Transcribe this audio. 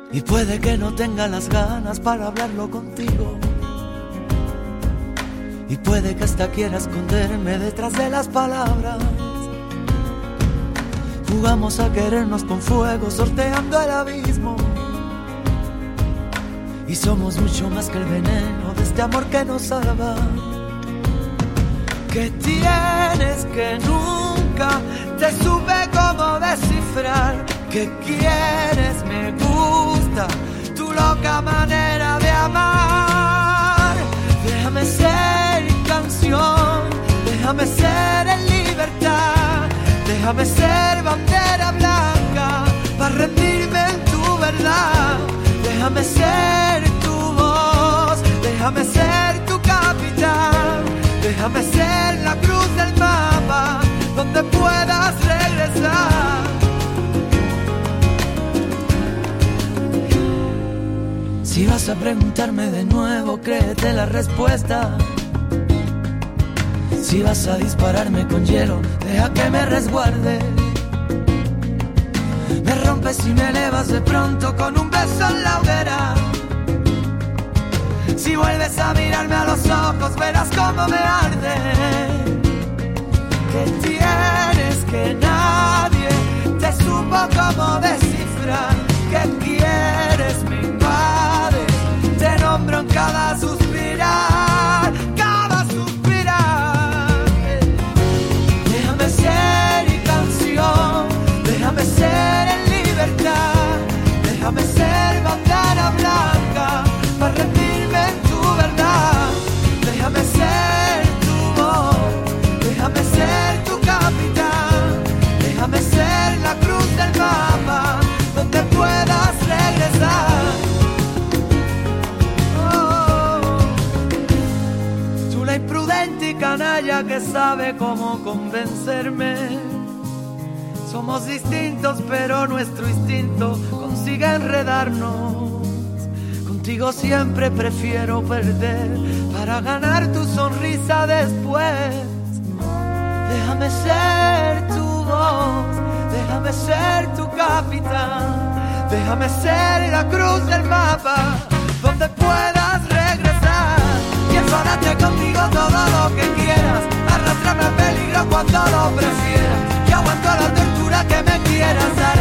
Y puede que no tenga las ganas para hablarlo contigo. Y puede que hasta quiera esconderme detrás de las palabras. Jugamos a querernos con fuego, sorteando el abismo. Y somos mucho más que el veneno de este amor que nos salva. ¿Qué tienes que nunca te supe cómo descifrar? ¿Qué quieres? Me gusta tu loca manera de amar. Déjame ser canción, déjame ser en libertad. Déjame ser bandera blanca para rendirme en tu verdad. Déjame ser tu voz, déjame ser tu capitán. Déjame ser la cruz del mapa donde puedas regresar. Si vas a preguntarme de nuevo, créete la respuesta. Si vas a dispararme con hielo, deja que me resguarde. Me rompes y me elevas de pronto con un beso en la hoguera. Si vuelves a mirarme a los ojos, verás cómo me arde. ¿Qué tienes que nadie te supo cómo descifrar? ¿Qué quieres? Me invade, te nombro en cada suspirar, cada suspirar. Déjame ser y canción, déjame ser en libertad. Déjame ser bandera blanca para rendirme en tu verdad. Déjame ser tu voz, déjame ser tu capitán. Déjame ser la cruz del mapa donde puedas regresar. Oh, tú la imprudente y canalla que sabe cómo convencerme. Somos distintos pero nuestro instinto consigue enredarnos. Contigo siempre prefiero perder para ganar tu sonrisa después. Déjame ser tu voz, déjame ser tu capitán. Déjame ser la cruz del mapa donde puedas regresar. Y enfádate conmigo todo lo que quieras. Arrástrame al peligro cuando lo prefieras. Y aguanto la tortura que me quieras dar.